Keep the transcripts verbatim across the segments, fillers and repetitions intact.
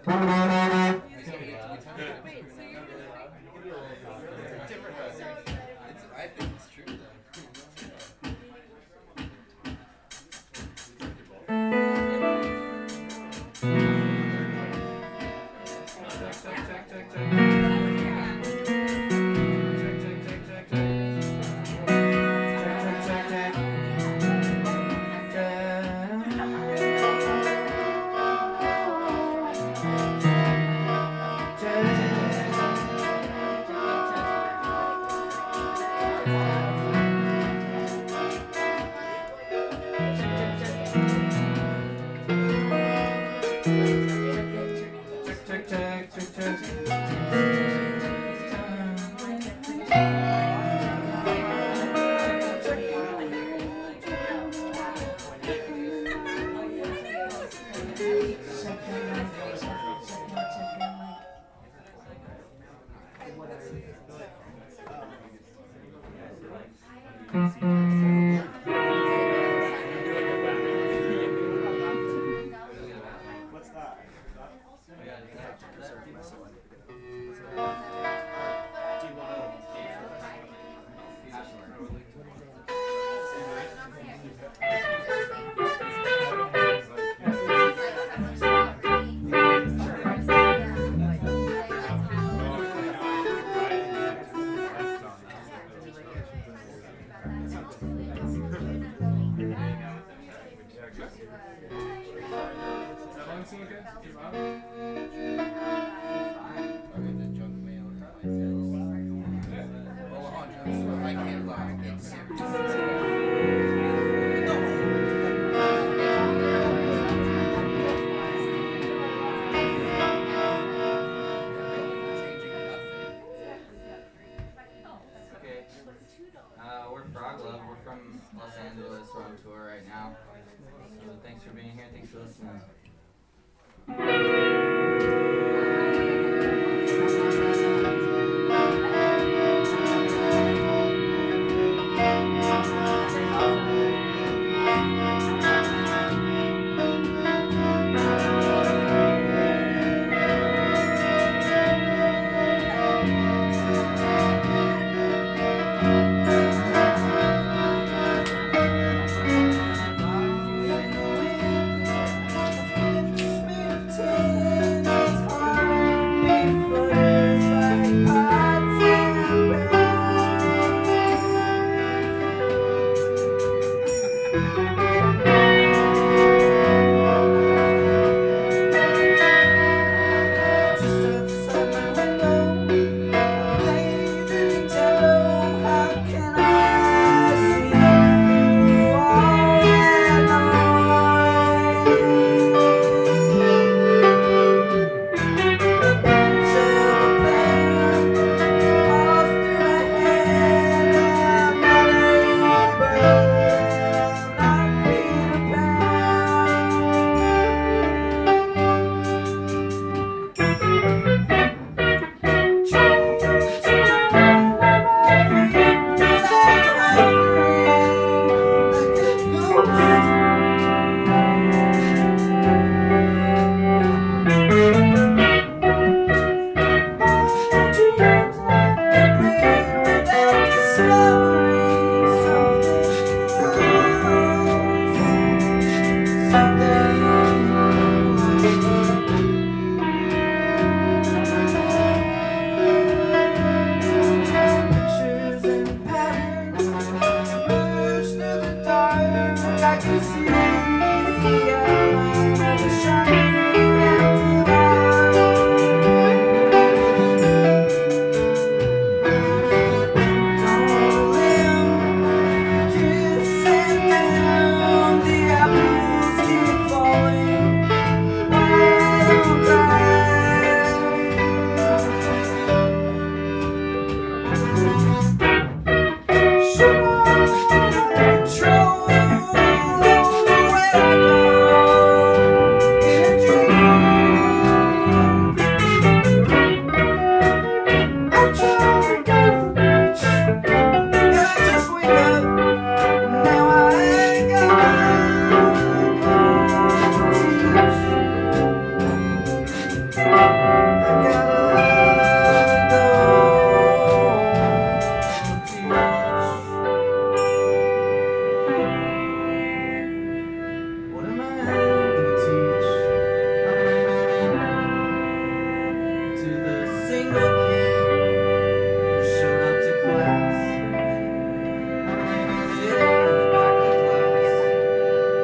Control the way I go.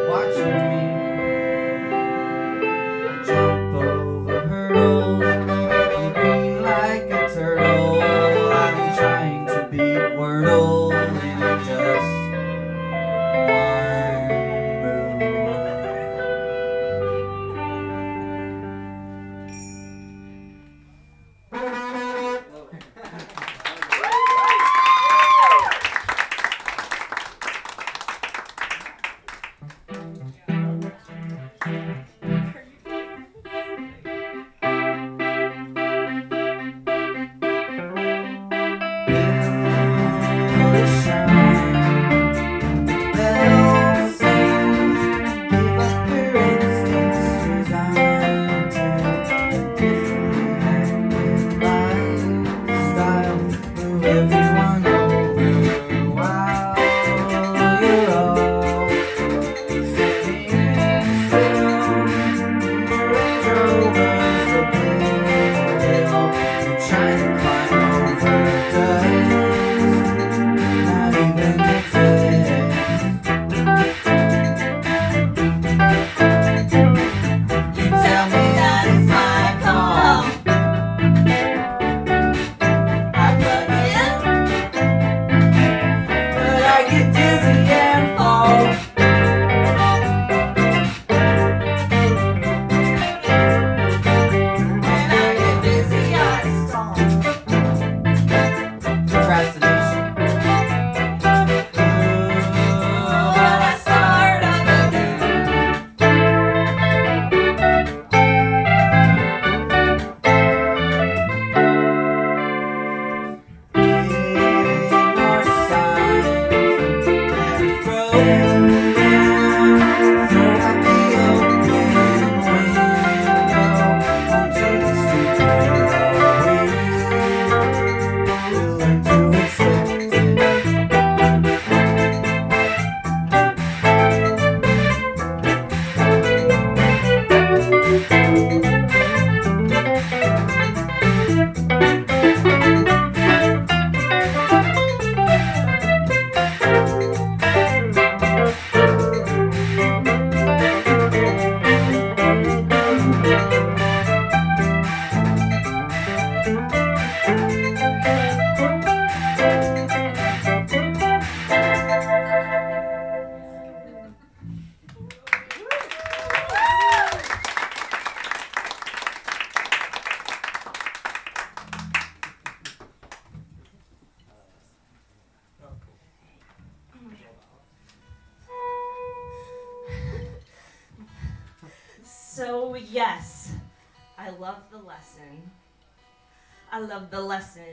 So yes, I love the lesson. I love the lesson.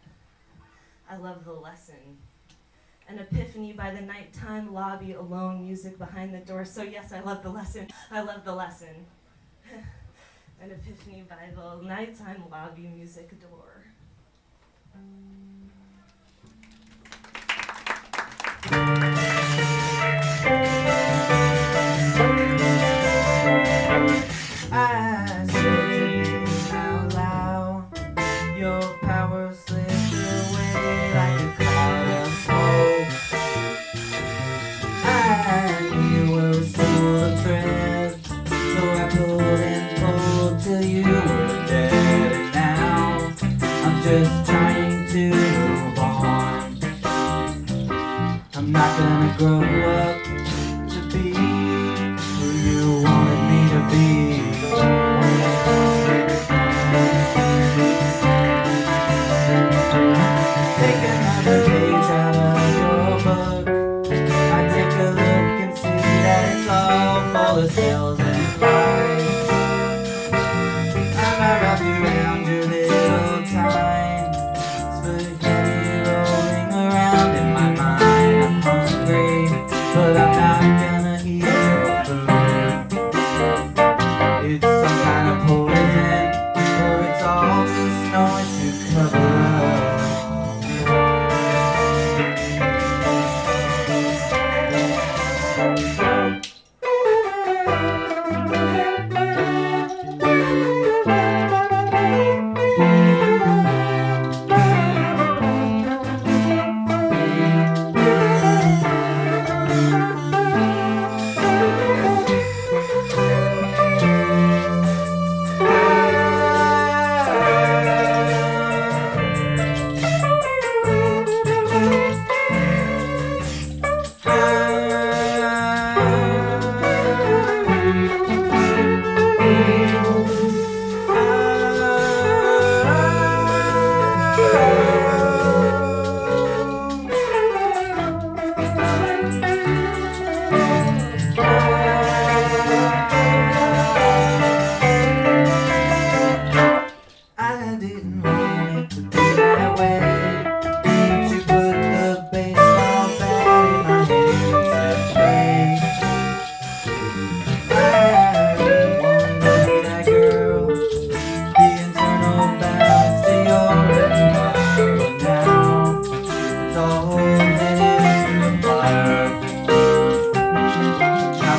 I love the lesson. An epiphany by the nighttime lobby alone, music behind the door. So yes, I love the lesson. I love the lesson. An epiphany by the nighttime lobby music door. I said your name out loud. Your power slipped away like a cloud of smoke. I knew you were full of thread, so I pulled and pulled till you were dead. And now I'm just trying to move on. I'm not gonna grow up to be who you wanted me to be. Take another page out of your book. I take a look and see that it's all full of sales and lies. I might wrap around your little time, spaghetti rolling around in my mind. I'm hungry, but I'm not gonna eat your food. It's some kind of poison, or it's all just noise to cover up.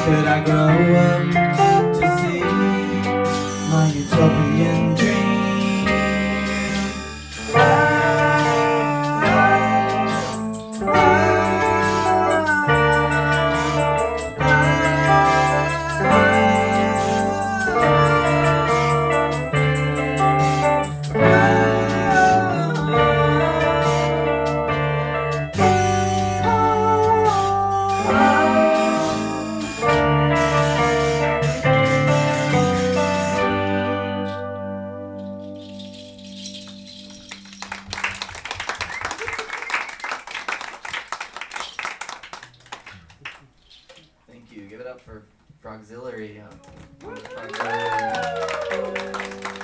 Could I grow up to see my utopian dream? Thank you. Give it up for Frogzillery. Uh, Frogzillery.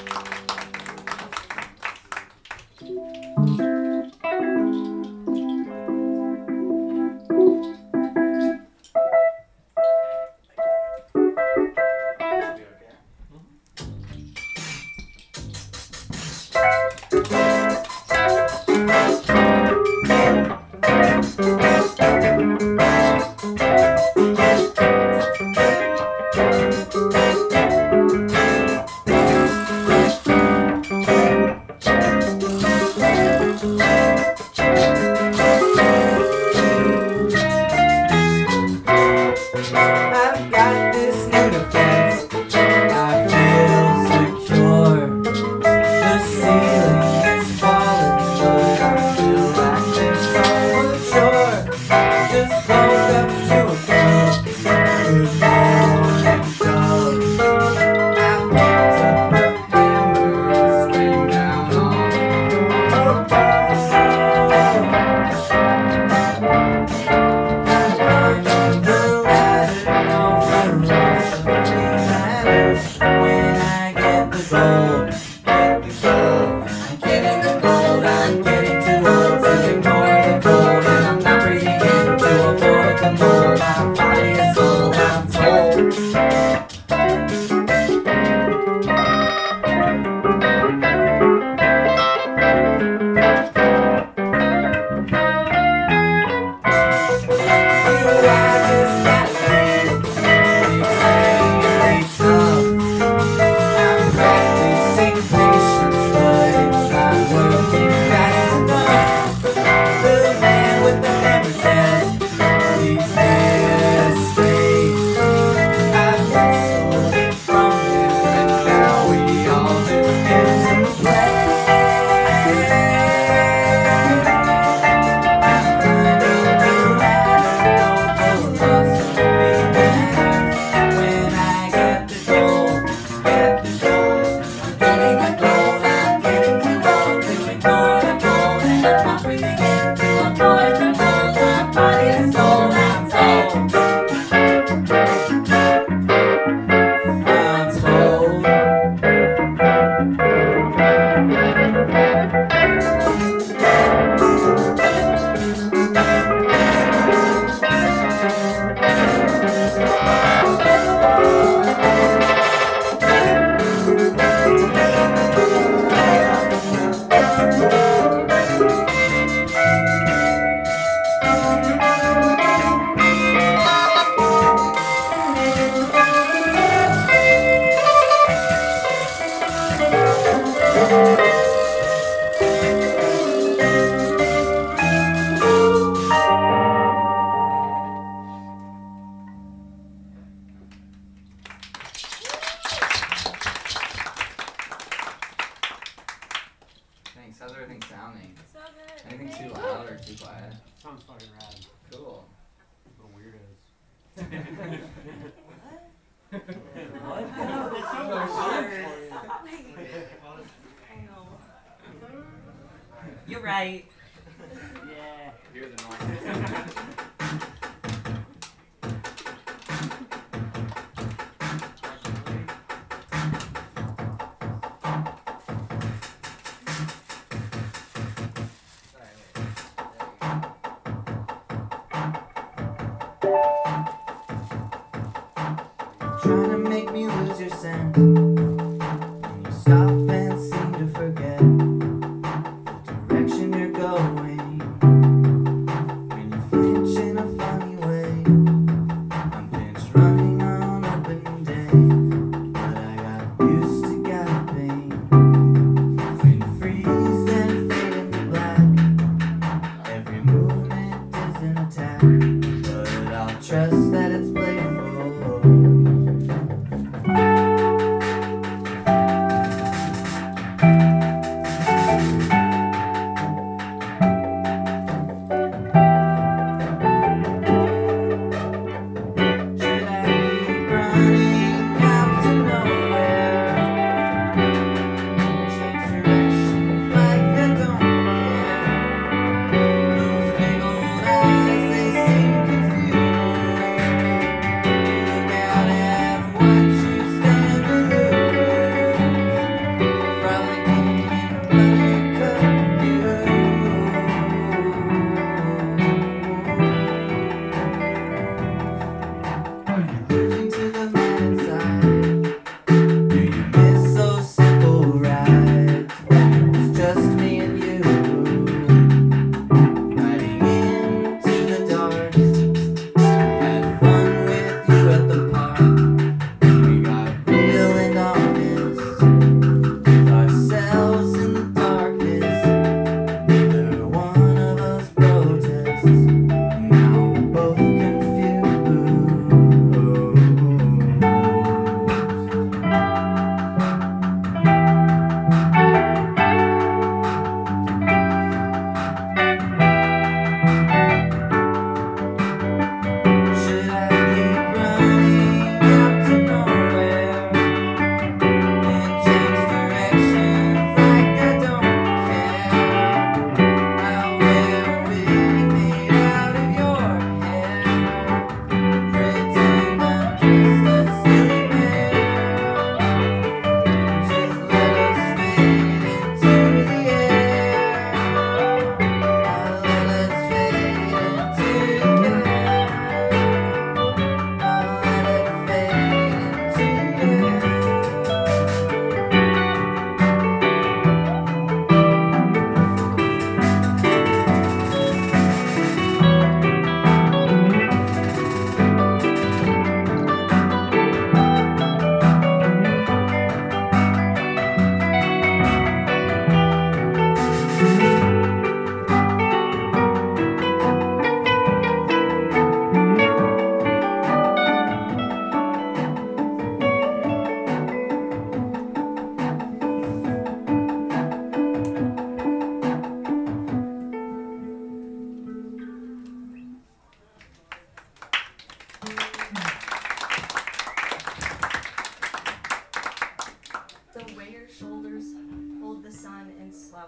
I've got this new defense. I feel secure. The ceiling is falling, but I feel like there's so mature. Just woke up to a club. Good morning, dove. I picked up the hammer and screamed down on the floor. I climbed on the ladder. When I get the gold, get the gold. I'm getting the gold, I'm getting too old to ignore the gold. And I'm not breathing in to avoid the mold. My body is sold, I'm told. Thanks. How's everything sounding? So good. Anything too loud or too quiet? Sounds fucking rad. Cool. Little weirdos. What? It's so weird. I know. You're right. Yeah. Hear the noise. Trying to make me lose your scent. When you stop and seem to forget the direction you're going. When you flinch in a funny way, I'm pinch running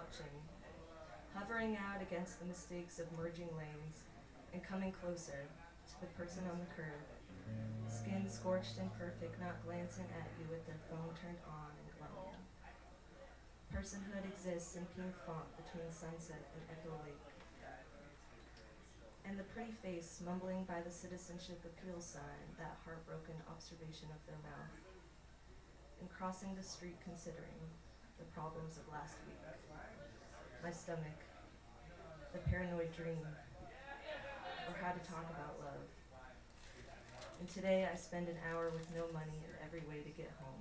slouching, hovering out against the mistakes of merging lanes and coming closer to the person on the curb, skin scorched and perfect, not glancing at you with their phone turned on and glowing. Personhood exists in pink font between Sunset and Echo Lake. And the pretty face mumbling by the citizenship appeal sign, that heartbroken observation of their mouth. And crossing the street considering the problems of last week. My stomach, the paranoid dream, or how to talk about love. And today I spend an hour with no money and every way to get home.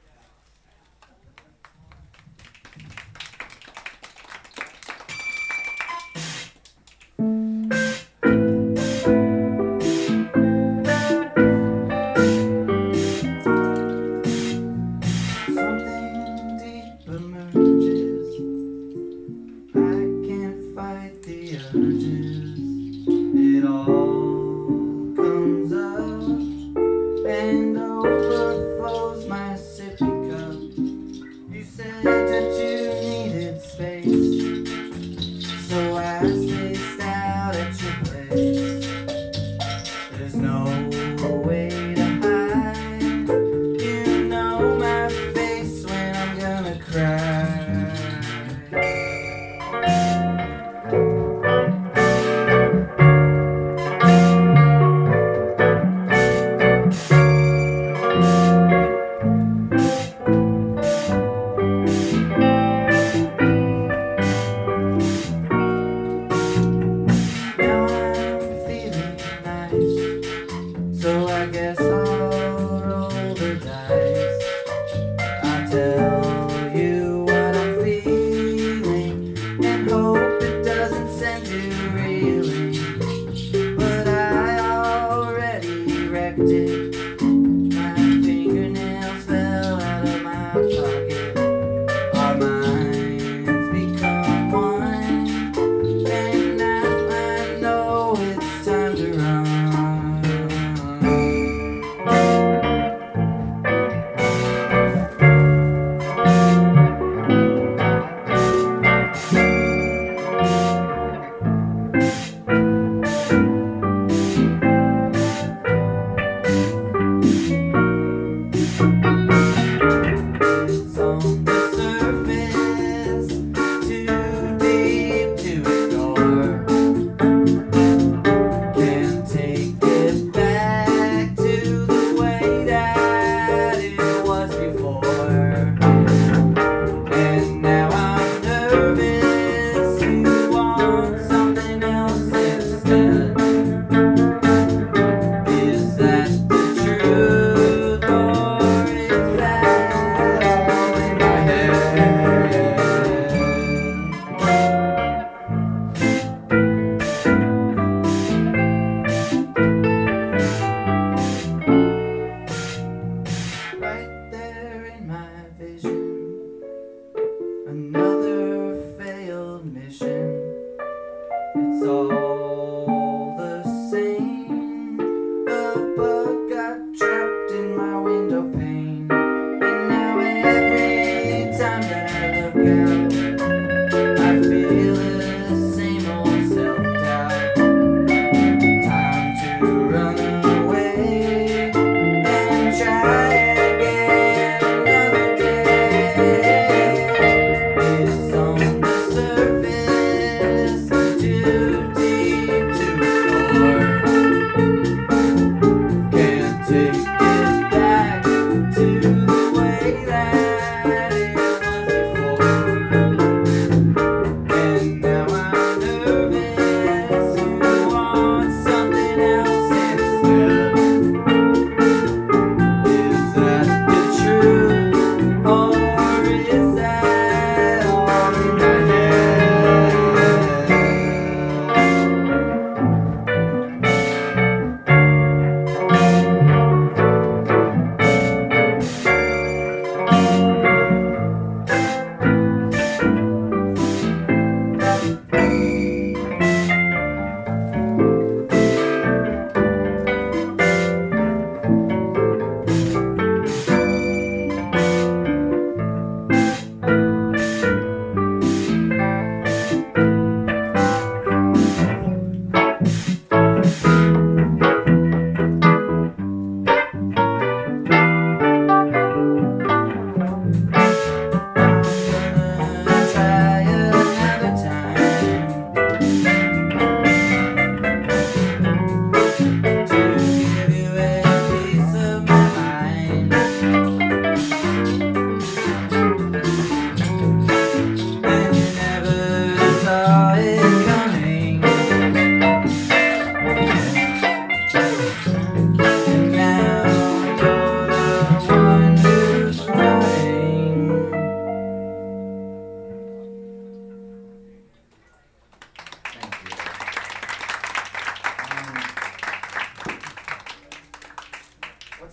Something deep emerges. I can't fight the urges. It all comes up and overflows my sippy cup. You said that you needed space, so I spaced out at your place. There's no way to hide. You know my face when I'm gonna cry.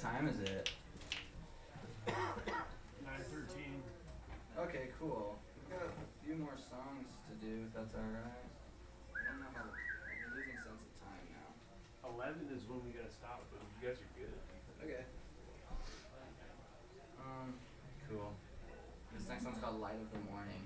time is it? nine thirteen. Okay, cool. We've got a few more songs to do, if that's alright. I don't know how. I'm losing sense of time now. eleven is when we gotta stop, but you guys are good. Okay. Um, cool. This next one's called Light of the Morning.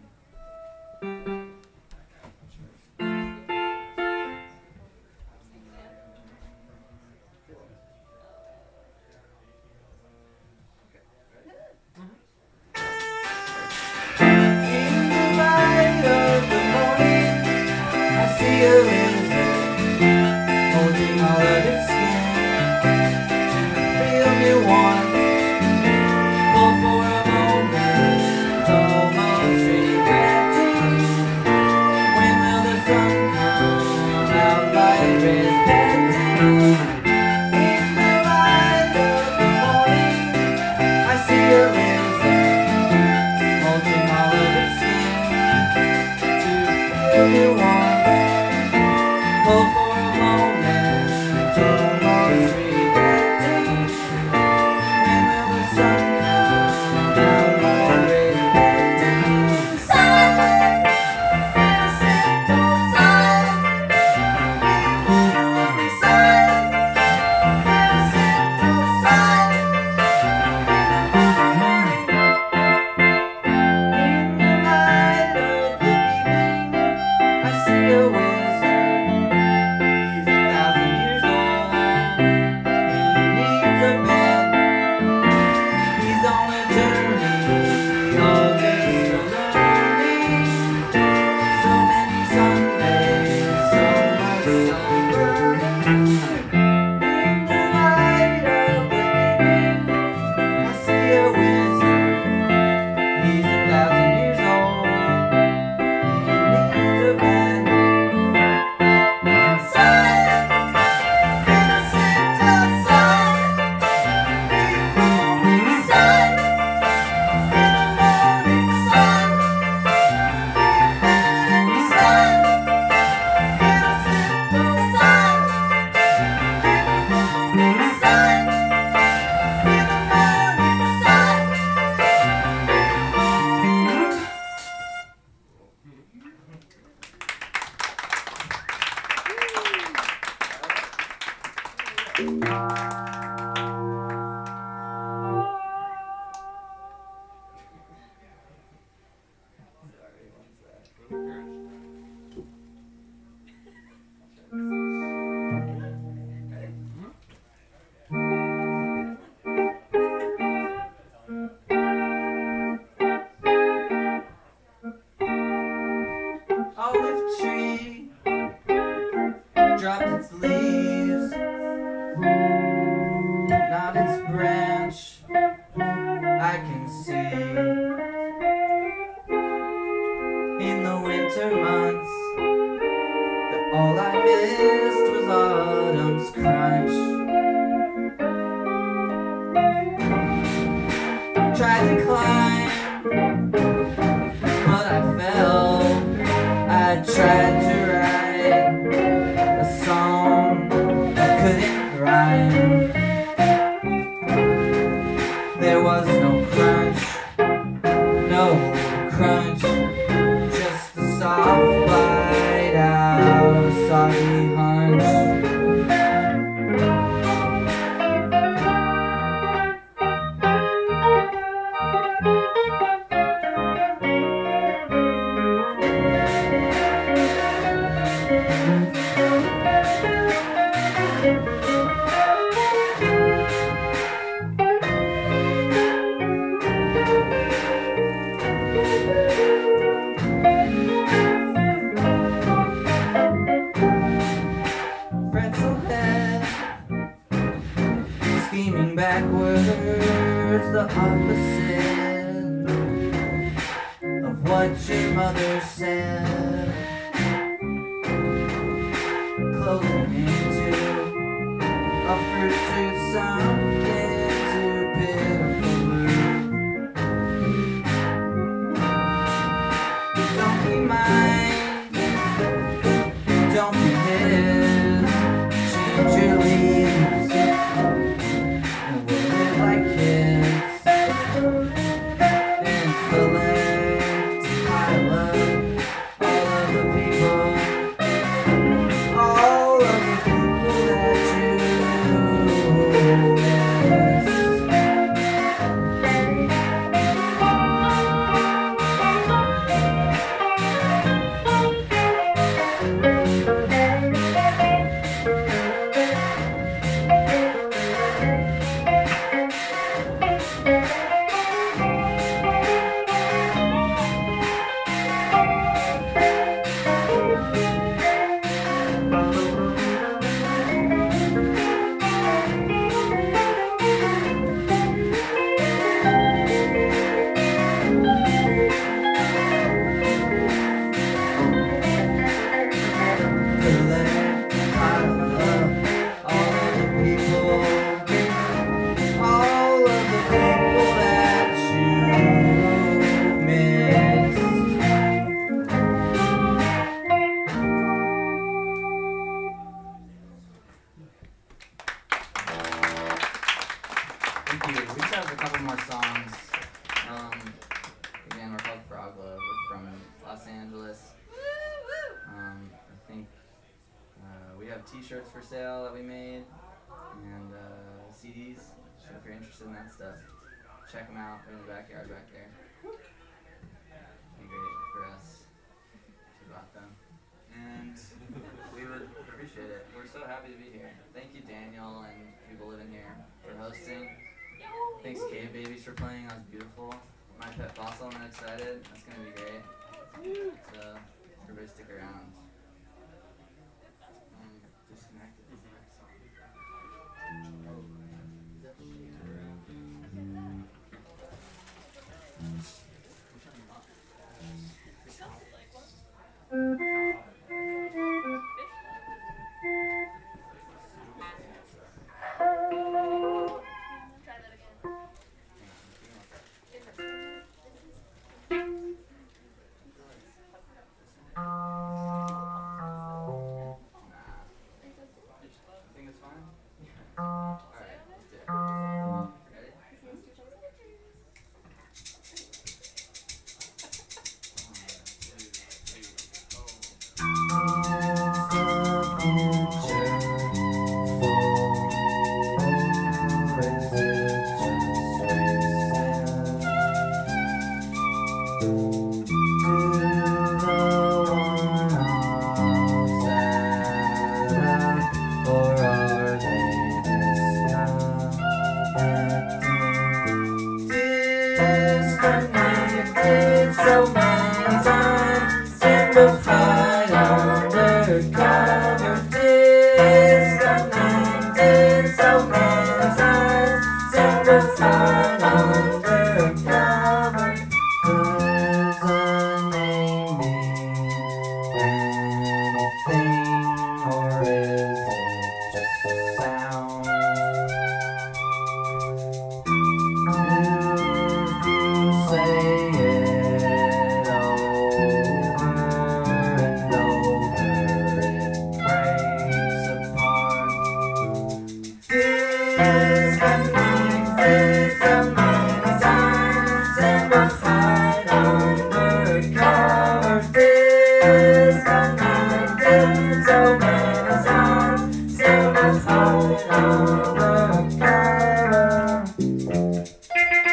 Change your leaves. you. We just have a couple more songs. Um, again, we're called Froglow. We're from Los Angeles. Um, I think uh, we have T-shirts for sale that we made and uh, C Ds. So if you're interested in that stuff, check them out. They're in the backyard back there. Be great for us to bought them. And we would appreciate it. We're so happy to be here. Thank you, Daniel, and people living here for hosting. Thanks, Cave Babies, for playing. That was beautiful. My Pet Fossil, I'm excited. That's going to be great. So, everybody stick around. Um, Disconnected is the next song. I think it's fine. Alright, let's do it. Ready? So many times, simplified undercover. Disconnected so many times, simplified undercover. Does a name mean anything, or is it just a sound? Do you say so many times, simplified undercover.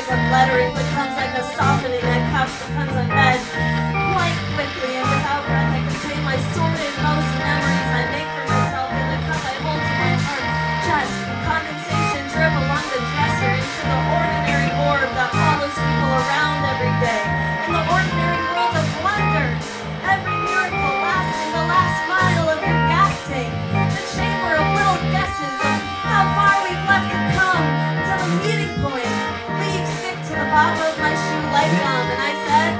of lettering becomes like a softening. That couch becomes a bed. Quite quickly and without breath, I contain my sordid most memories I make for myself in the cup I hold to my heart. Just condensation drip along the dresser into the ordinary orb that follows people around every day. In the ordinary world of wonder, every miracle lasting the last mile of your gas tank. The chamber of little guesses of how far we've left to come to the meeting point. Leave stick to the bottom of my shoe light bulb, and I said,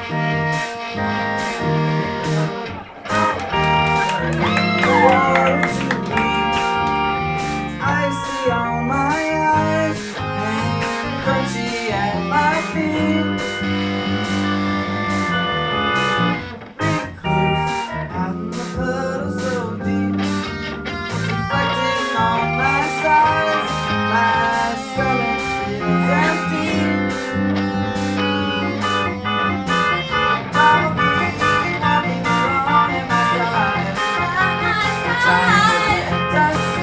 icy on my eyes and crunchy at my feet. Recluse out in the puddle so deep, reflecting on my size. My stomach feels empty. I'll be walking along in my side, trying to get dusty.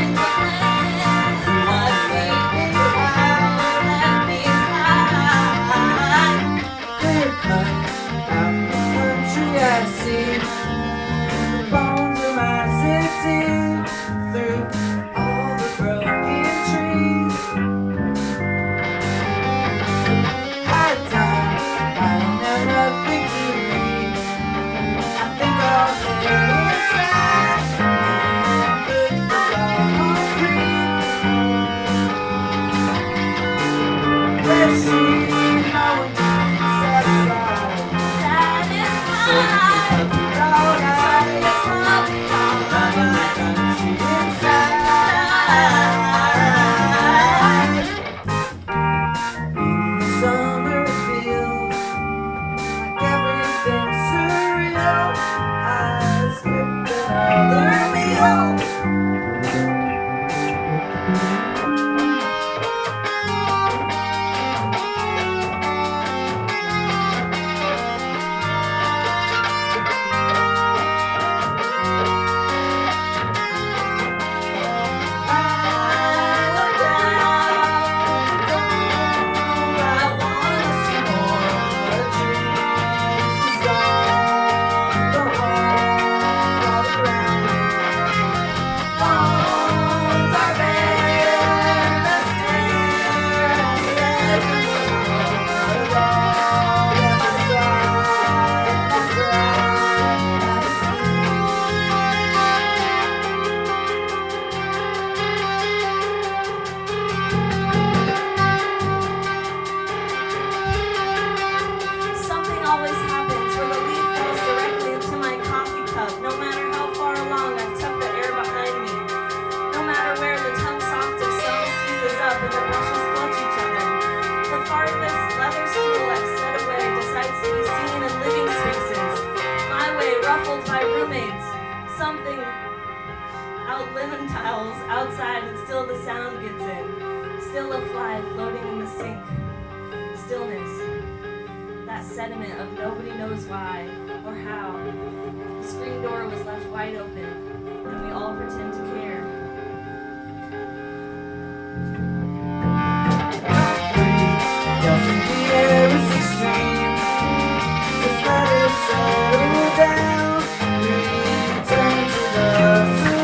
Outside and still the sound gets in. Still a fly floating in the sink. Stillness. That sediment of nobody knows why or how. The screen door was left wide open and we all pretend to care. Just the air is extreme. Just let it settle down. Return to the saloon.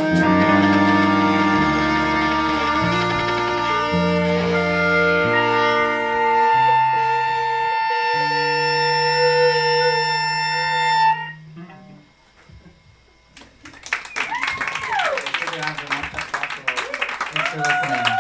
Thanks for listening.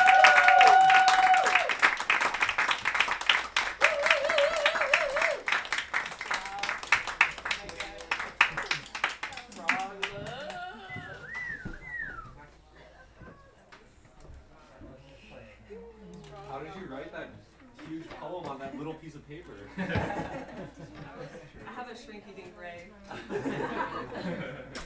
How did you write that huge poem on that little piece of paper? I have a shrinky-dink brain.